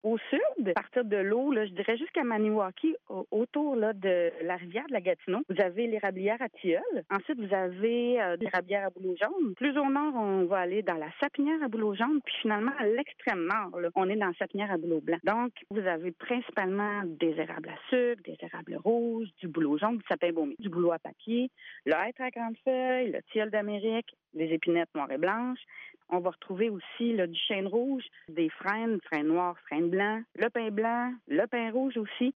Au sud, à partir de l'eau, là, je dirais jusqu'à Maniwaki, autour là, de la rivière de la Gatineau, vous avez l'érablière à Tilleul. Ensuite, vous avez l'érablière à Bouleau-Jaune. Plus au nord, on va aller dans la sapinière à Bouleau-Jaune. Puis finalement, à l'extrême nord, là, on est dans la sapinière à Bouleau-Blanc. Donc, vous avez principalement des érables à sucre, des érables rouges, du Bouleau-Jaune, du sapin-baumé, du bouleau à papier, le hêtre à grande feuille, le tilleul d'Amérique, les épinettes noires et blanches. On va retrouver aussi là, du chêne rouge, des frênes, frênes noirs, frênes blancs, le pin blanc, le pin rouge aussi.